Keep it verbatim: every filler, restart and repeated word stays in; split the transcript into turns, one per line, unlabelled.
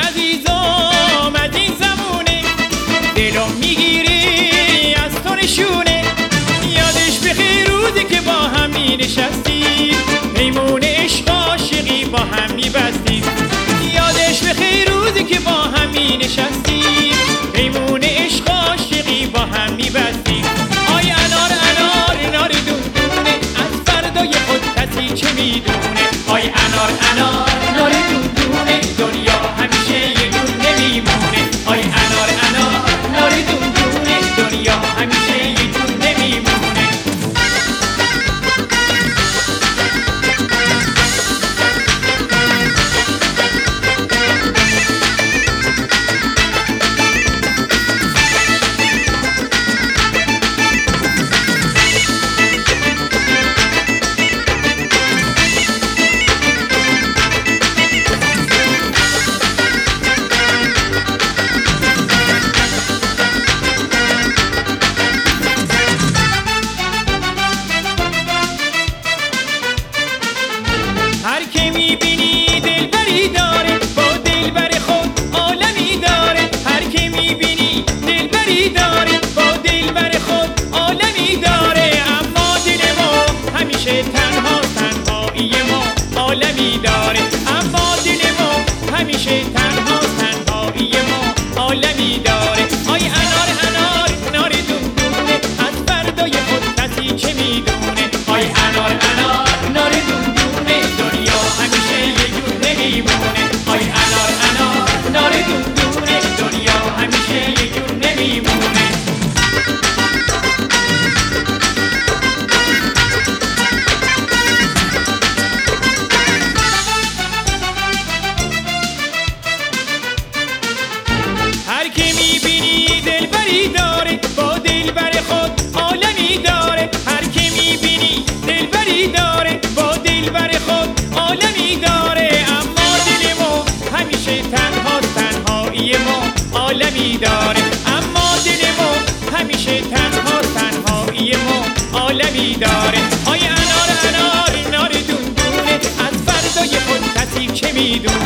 عزیزم از این زمونه، دلم میگیری از تو نشونه. یادش بخیر روزی که با هم می نشستیم، پیمون عشق عاشقی با هم می بستیم. یادش بخیر روزی که با هم می نشستیم، پیمون عشق عاشقی با هم می بستیم. آی انار انار انار دندونه، از فردای خود کسی چه میدونه. آی انار انار انار دندونه، دنیا همیشه یه دونه میمونه. آی انار انار انار دندونه، دنیا همیشه یه دونه میمونه. هر که میبینی دلبری داره، با دلبر خود عالمی داره. هر که میبینی دلبری داره، با دلبر خود عالمی داره. اما دل ما همیشه تنها، تنهایی ما عالمی داره. اما دل ما همیشه تنها، تنهایی ما عالمی داره. آی انار انار انار دندونه، از فردای خود کسی چه میدونه. آی انار انار انار دندونه، دنیا همیشه یه جور نمیمونه. آی انار انار انار دندونه، دنیا همیشه یه جور نمیمونه. هر که میبینی دلبری داره، با دلبر خود عالمی داره. هر که میبینی دلبری داره، با دلبر خود عالمی داره. اما دل ما همیشه تنها، تنهایی ما عالمی داره. اما دل ما همیشه تنها، تنهایی ما عالمی داره. آی انار انار انار دندونه، از فردای خود کسی چه میدونه.